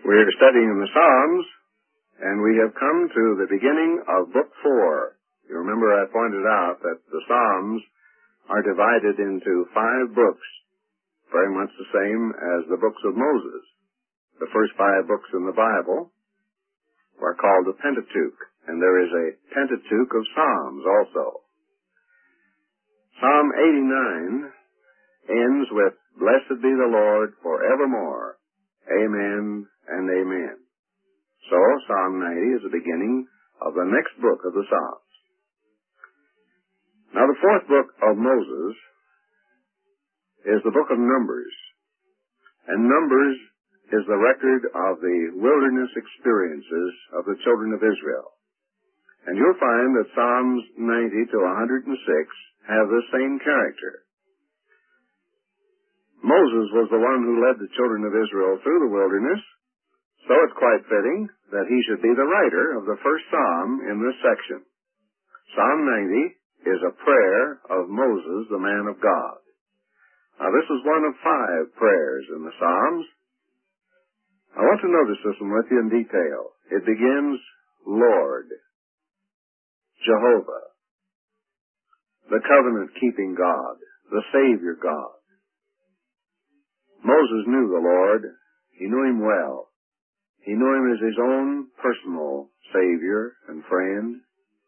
We're studying the Psalms, and we have come to the beginning of Book 4. You remember I pointed out that the Psalms are divided into 5 books, very much the same as the books of Moses. The first 5 books in the Bible are called the Pentateuch, and there is a Pentateuch of Psalms also. Psalm 89 ends with, "Blessed be the Lord forevermore. Amen and amen." So, Psalm 90 is the beginning of the next book of the Psalms. Now, the 4th book of Moses is the book of Numbers. And Numbers is the record of the wilderness experiences of the children of Israel. And you'll find that Psalms 90 to 106 have the same character. Moses was the one who led the children of Israel through the wilderness, so it's quite fitting that he should be the writer of the first psalm in this section. Psalm 90 is a prayer of Moses, the man of God. Now, this is one of 5 prayers in the Psalms. I want to notice this one with you in detail. It begins, Lord, Jehovah, the covenant-keeping God, the Savior God. Moses knew the Lord. He knew him well. He knew him as his own personal Savior and friend.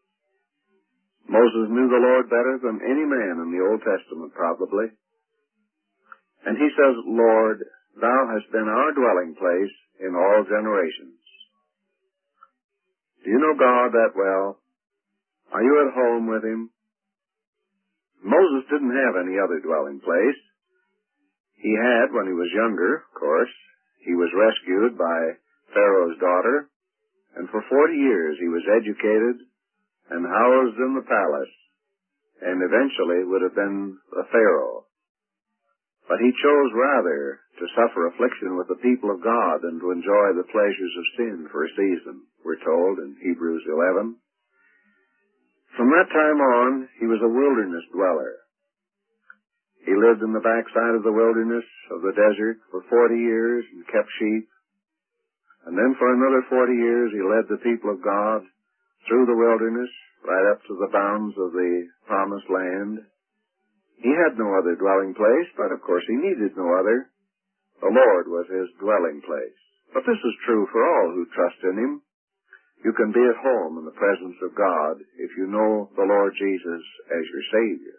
Moses knew the Lord better than any man in the Old Testament, probably. And he says, Lord, thou hast been our dwelling place in all generations. Do you know God that well? Are you at home with him? Moses didn't have any other dwelling place. He had when he was younger, of course. He was rescued by Pharaoh's daughter, and for 40 years he was educated and housed in the palace, and eventually would have been a Pharaoh. But he chose rather to suffer affliction with the people of God than to enjoy the pleasures of sin for a season, we're told in Hebrews 11. From that time on, he was a wilderness dweller. He lived in the backside of the wilderness of the desert for 40 years and kept sheep. And then for another 40 years he led the people of God through the wilderness right up to the bounds of the promised land. He had no other dwelling place, but of course he needed no other. The Lord was his dwelling place. But this is true for all who trust in him. You can be at home in the presence of God if you know the Lord Jesus as your Savior.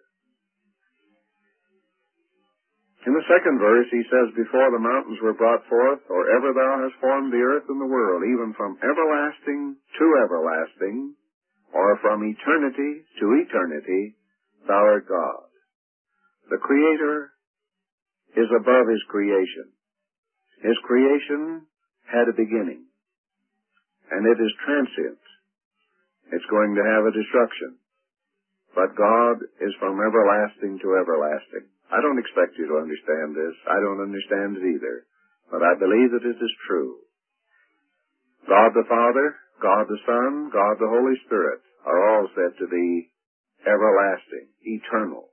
In the 2nd verse, he says, Before the mountains were brought forth, or ever thou hast formed the earth and the world, even from everlasting to everlasting, or from eternity to eternity, thou art God. The Creator is above his creation. His creation had a beginning, and it is transient. It's going to have a destruction. But God is from everlasting to everlasting. I don't expect you to understand this. I don't understand it either. But I believe that it is true. God the Father, God the Son, God the Holy Spirit are all said to be everlasting, eternal.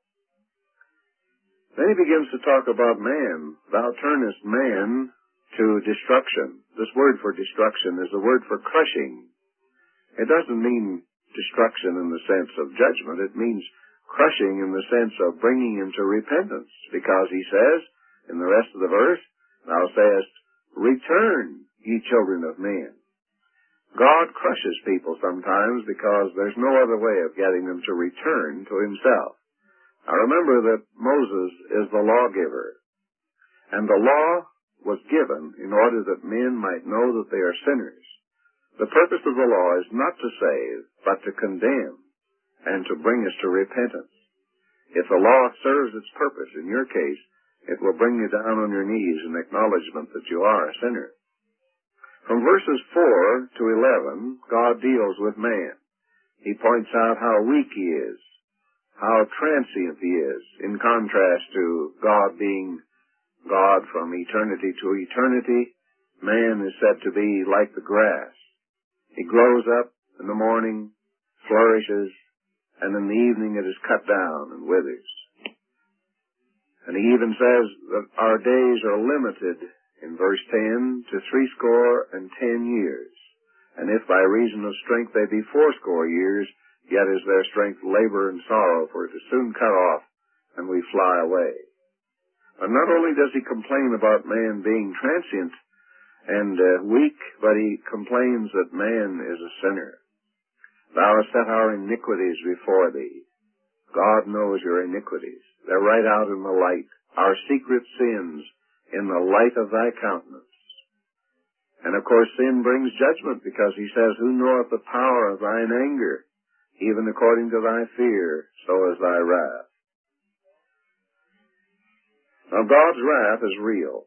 Then he begins to talk about man. Thou turnest man to destruction. This word for destruction is the word for crushing. It doesn't mean destruction in the sense of judgment. It means crushing in the sense of bringing him to repentance, because he says, in the rest of the verse, Thou sayest, Return, ye children of men. God crushes people sometimes because there's no other way of getting them to return to himself. Now remember that Moses is the lawgiver, and the law was given in order that men might know that they are sinners. The purpose of the law is not to save, but to condemn, and to bring us to repentance. If the law serves its purpose, in your case, it will bring you down on your knees in acknowledgement that you are a sinner. From verses 4 to 11, God deals with man. He points out how weak he is, how transient he is, in contrast to God being God from eternity to eternity. Man is said to be like the grass. He grows up in the morning, flourishes, and in the evening it is cut down and withers. And he even says that our days are limited in verse 10, to 60 years. And if by reason of strength they be 80 years, yet is their strength labor and sorrow, for it is soon cut off, and we fly away. And not only does he complain about man being transient and weak, but he complains that man is a sinner. Thou hast set our iniquities before thee. God knows your iniquities. They're right out in the light. Our secret sins in the light of thy countenance. And of course sin brings judgment, because he says, who knoweth the power of thine anger? Even according to thy fear, so is thy wrath. Now God's wrath is real.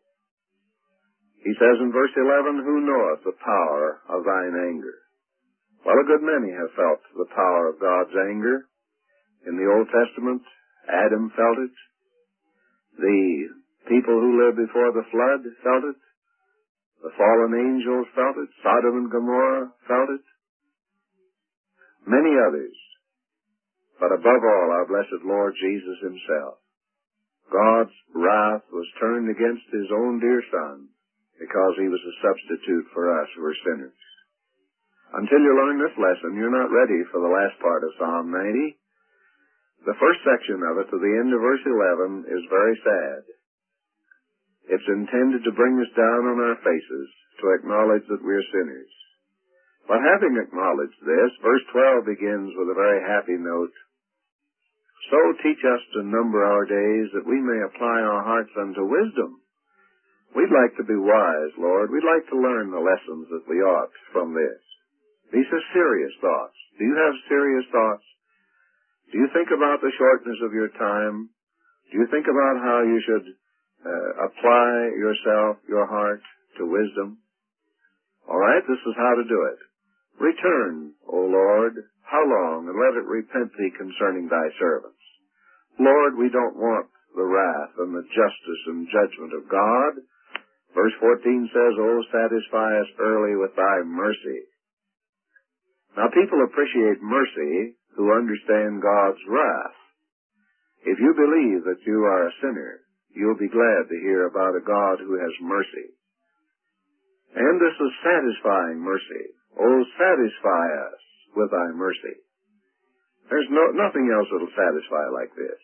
He says in verse 11, who knoweth the power of thine anger? Well, a good many have felt the power of God's anger. In the Old Testament, Adam felt it. The people who lived before the flood felt it. The fallen angels felt it. Sodom and Gomorrah felt it. Many others. But above all, our blessed Lord Jesus himself. God's wrath was turned against his own dear Son, because he was a substitute for us who are sinners. Until you learn this lesson, you're not ready for the last part of Psalm 90. The first section of it, to the end of verse 11, is very sad. It's intended to bring us down on our faces, to acknowledge that we're sinners. But having acknowledged this, verse 12 begins with a very happy note. So teach us to number our days, that we may apply our hearts unto wisdom. We'd like to be wise, Lord. We'd like to learn the lessons that we ought from this. These are serious thoughts. Do you have serious thoughts? Do you think about the shortness of your time? Do you think about how you should apply yourself, your heart, to wisdom? All right, this is how to do it. Return, O Lord, how long, and let it repent thee concerning thy servants. Lord, we don't want the wrath and the justice and judgment of God. Verse 14 says, O satisfy us early with thy mercy. Now, people appreciate mercy who understand God's wrath. If you believe that you are a sinner, you'll be glad to hear about a God who has mercy. And this is satisfying mercy. Oh, satisfy us with thy mercy. There's nothing else that'll satisfy like this.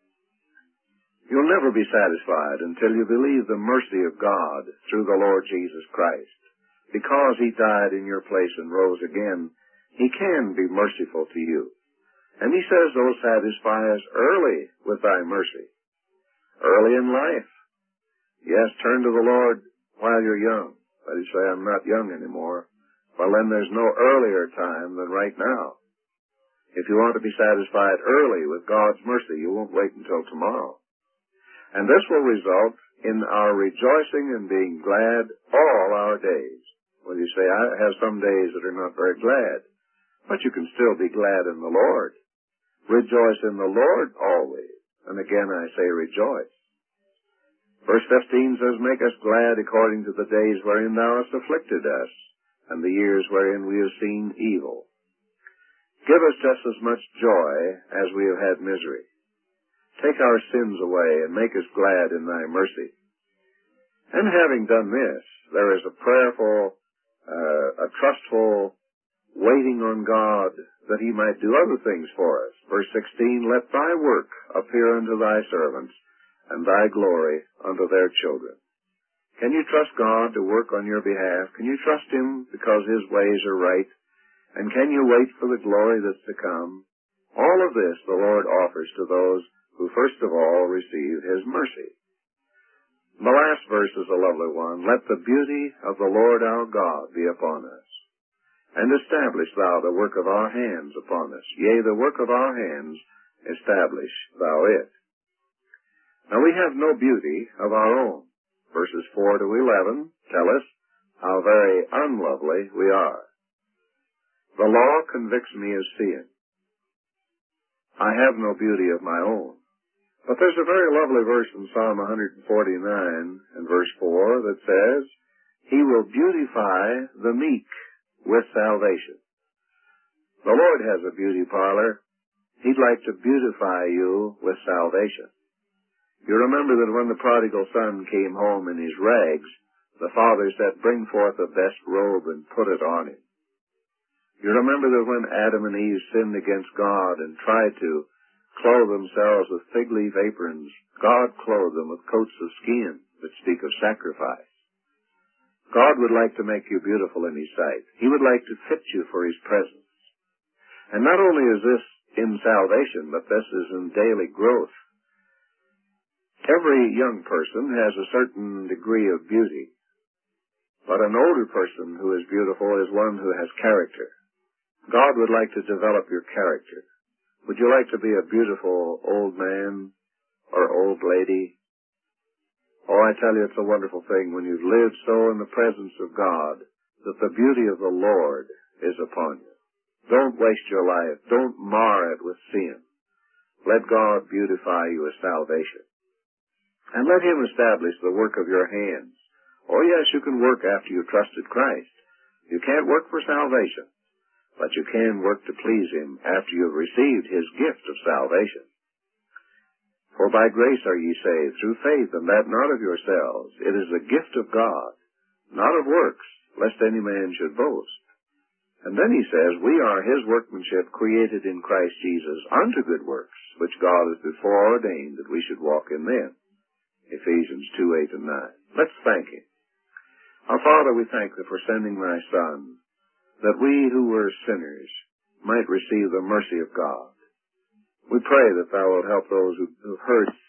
You'll never be satisfied until you believe the mercy of God through the Lord Jesus Christ. Because he died in your place and rose again, he can be merciful to you. And he says, oh, satisfy us early with thy mercy. Early in life. Yes, turn to the Lord while you're young. But you say, I'm not young anymore. Well, then there's no earlier time than right now. If you want to be satisfied early with God's mercy, you won't wait until tomorrow. And this will result in our rejoicing and being glad all our days. Well, you say, I have some days that are not very glad. But you can still be glad in the Lord. Rejoice in the Lord always. And again I say rejoice. Verse 15 says, make us glad according to the days wherein thou hast afflicted us, and the years wherein we have seen evil. Give us just as much joy as we have had misery. Take our sins away and make us glad in thy mercy. And having done this, there is a prayerful, a trustful waiting on God that he might do other things for us. Verse 16, let thy work appear unto thy servants, and thy glory unto their children. Can you trust God to work on your behalf? Can you trust him because his ways are right? And can you wait for the glory that's to come? All of this the Lord offers to those who first of all receive his mercy. The last verse is a lovely one. Let the beauty of the Lord our God be upon us, and establish thou the work of our hands upon us. Yea, the work of our hands, establish thou it. Now we have no beauty of our own. Verses 4 to 11 tell us how very unlovely we are. The law convicts me of sin. I have no beauty of my own. But there's a very lovely verse in Psalm 149 and verse 4 that says, he will beautify the meek with salvation. The Lord has a beauty parlor. He'd like to beautify you with salvation. You remember that when the prodigal son came home in his rags, The Father said, bring forth the best robe and put it on him. You remember that when Adam and Eve sinned against God and tried to clothe themselves with fig leaf aprons, God clothed them with coats of skin that speak of sacrifice. God would like to make you beautiful in His sight. He would like to fit you for His presence. And not only is this in salvation, but this is in daily growth. Every young person has a certain degree of beauty, but an older person who is beautiful is one who has character. God would like to develop your character. Would you like to be a beautiful old man or old lady? Oh, I tell you, it's a wonderful thing when you've lived so in the presence of God that the beauty of the Lord is upon you. Don't waste your life. Don't mar it with sin. Let God beautify you as salvation. And let Him establish the work of your hands. Oh, yes, you can work after you've trusted Christ. You can't work for salvation, but you can work to please Him after you've received His gift of salvation. For by grace are ye saved, through faith, and that not of yourselves. It is the gift of God, not of works, lest any man should boast. And then he says, we are His workmanship, created in Christ Jesus, unto good works, which God has before ordained that we should walk in them. Ephesians 2:8 and 9. Let's thank Him. Our Father, we thank Thee for sending Thy Son, that we who were sinners might receive the mercy of God. We pray that Thou wilt help those who have heard